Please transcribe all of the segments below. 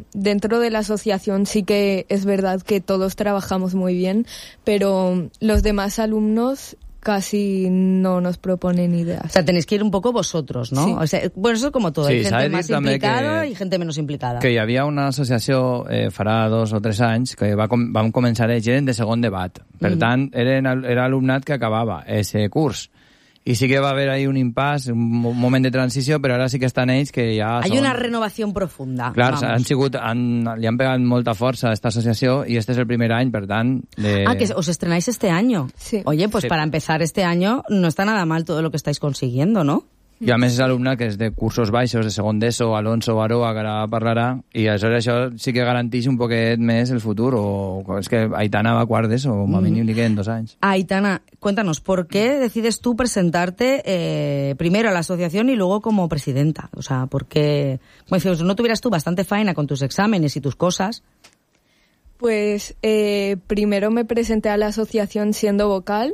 dentro de la asociación sí que es verdad que todos trabajamos muy bien, pero los demás alumnos casi no nos proponen ideas. O sea, tenéis que ir un poco vosotros, no? Sí. O sea, bueno, eso es como todo. Sí, hay gente más implicada i gent menys implicada. Que hi havia una associació farà 2 o 3 anys que vam començar ells, eren de segon debat. Per tant, era alumnat que acabava ese curs. Y sí que va a haber ahí un impasse, un moment de transició, però ara sí que estan ells que ja Hay una renovación profunda. Clar, li han pegat molta força a esta asociació y este es el primer any, per tant... que os estrenáis este año. Sí. Oye, pues sí. Para empezar este año no está nada mal todo lo que estáis consiguiendo, ¿no? I a més és alumne que és de cursos baixos, de segon d'ESO, Alonso Aroa, que ara parlarà, i aleshores això sí que garanteix un poquet més el futur, o és que Aitana va a quart d'ESO, o a mínim li queden 2 anys. Aitana, cuéntanos, ¿por qué decides tú presentarte primero a la asociación y luego como presidenta? O sea, ¿por qué? Como decíamos, ¿no tuvieras tú bastante faena con tus exámenes y tus cosas? Pues primero me presenté a la asociación siendo vocal,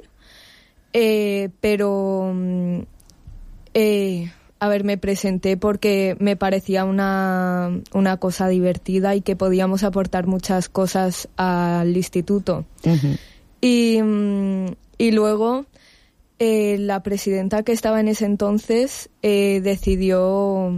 pero... me presenté porque me parecía una cosa divertida y que podíamos aportar muchas cosas al instituto. Uh-huh. Y luego la presidenta que estaba en ese entonces decidió...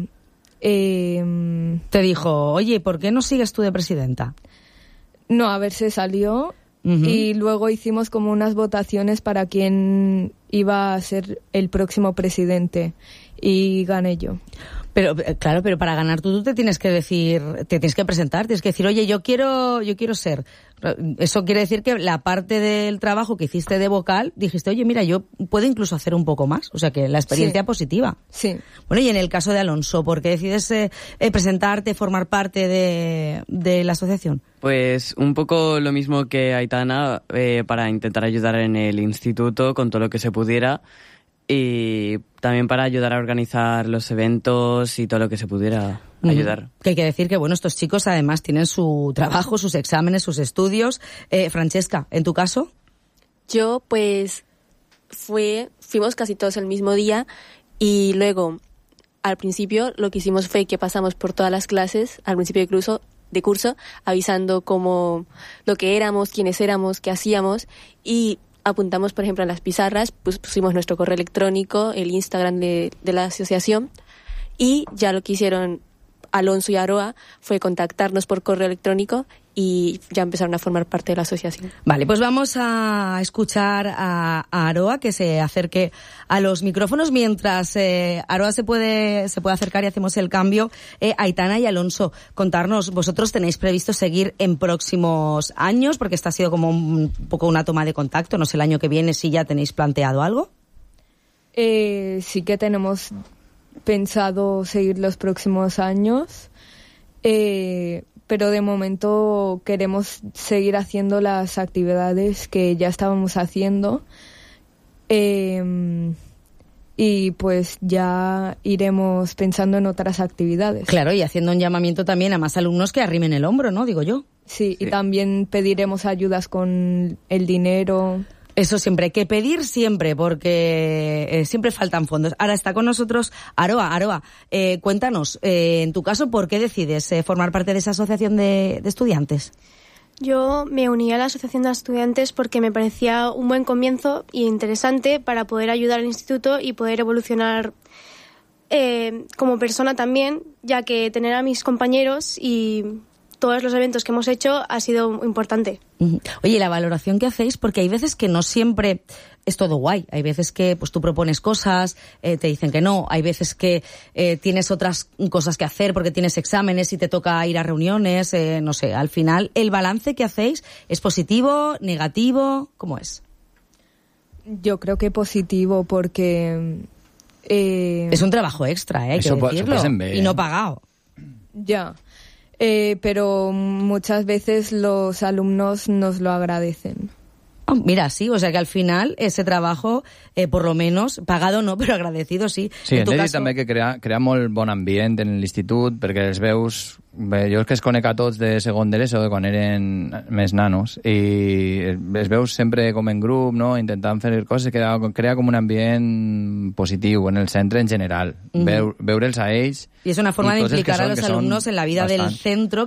Te dijo, oye, ¿por qué no sigues tú de presidenta? No, a ver, se salió... Uh-huh. Y luego hicimos como unas votaciones para quién iba a ser el próximo presidente y gané yo. Pero claro, pero para ganar tú te tienes que decir, te tienes que presentar, tienes que decir, oye, yo quiero ser. Eso quiere decir que la parte del trabajo que hiciste de vocal, dijiste, oye, mira, yo puedo incluso hacer un poco más. O sea, que la experiencia positiva. Sí. Bueno, y en el caso de Alonso, ¿por qué decides presentarte, formar parte de la asociación? Pues un poco lo mismo que Aitana, para intentar ayudar en el instituto con todo lo que se pudiera. Y también para ayudar a organizar los eventos y todo lo que se pudiera ayudar. Que hay que decir que, bueno, estos chicos además tienen su trabajo, sus exámenes, sus estudios. Francesca, ¿en tu caso? Yo, pues, fuimos casi todos el mismo día y luego, al principio, lo que hicimos fue que pasamos por todas las clases, al principio de curso, avisando como lo que éramos, quiénes éramos, qué hacíamos y... apuntamos, por ejemplo, en las pizarras, pues pusimos nuestro correo electrónico, el Instagram de la asociación y ya lo que hicieron Alonso y Aroa fue contactarnos por correo electrónico y ya empezaron a formar parte de la asociación. Vale, pues vamos a escuchar a Aroa que se acerque a los micrófonos mientras Aroa se puede acercar y hacemos el cambio. Aitana y Alonso, contarnos, vosotros tenéis previsto seguir en próximos años, porque esta ha sido como un poco una toma de contacto, no sé, el año que viene si ya tenéis planteado algo. Sí que tenemos pensado seguir los próximos años, pero de momento queremos seguir haciendo las actividades que ya estábamos haciendo y pues ya iremos pensando en otras actividades. Claro, y haciendo un llamamiento también a más alumnos que arrimen el hombro, ¿no? Digo yo. Sí, y también pediremos ayudas con el dinero. Eso siempre, hay que pedir siempre, porque siempre faltan fondos. Ahora está con nosotros Aroa, cuéntanos, en tu caso, ¿por qué decides formar parte de esa asociación de estudiantes? Yo me uní a la asociación de estudiantes porque me parecía un buen comienzo y interesante para poder ayudar al instituto y poder evolucionar como persona también, ya que tener a mis compañeros y todos los eventos que hemos hecho ha sido importante. Oye, la valoración que hacéis, porque hay veces que no siempre es todo guay. Hay veces que pues tú propones cosas, te dicen que no. Hay veces que tienes otras cosas que hacer porque tienes exámenes y te toca ir a reuniones. No sé, al final, ¿el balance que hacéis es positivo, negativo? ¿Cómo es? Yo creo que positivo porque... es un trabajo extra, hay que decirlo. Y no pagado. Ya. Pero muchas veces los alumnos nos lo agradecen. Oh, mira, sí, o sea que al final ese trabajo, por lo menos, pagado no, però agradecido sí. Sí, hem de dir també que crea molt bon ambient en l'institut, perquè els veus... Jo és que es conec a tots de segon de l'ESO, de quan eren més nanos, i els veus sempre com en grup, no? Intentant fer coses, crea com un ambient positiu en el centre en general. Veure'ls a ells... Y es una forma de implicar a los alumnos en la vida del centro,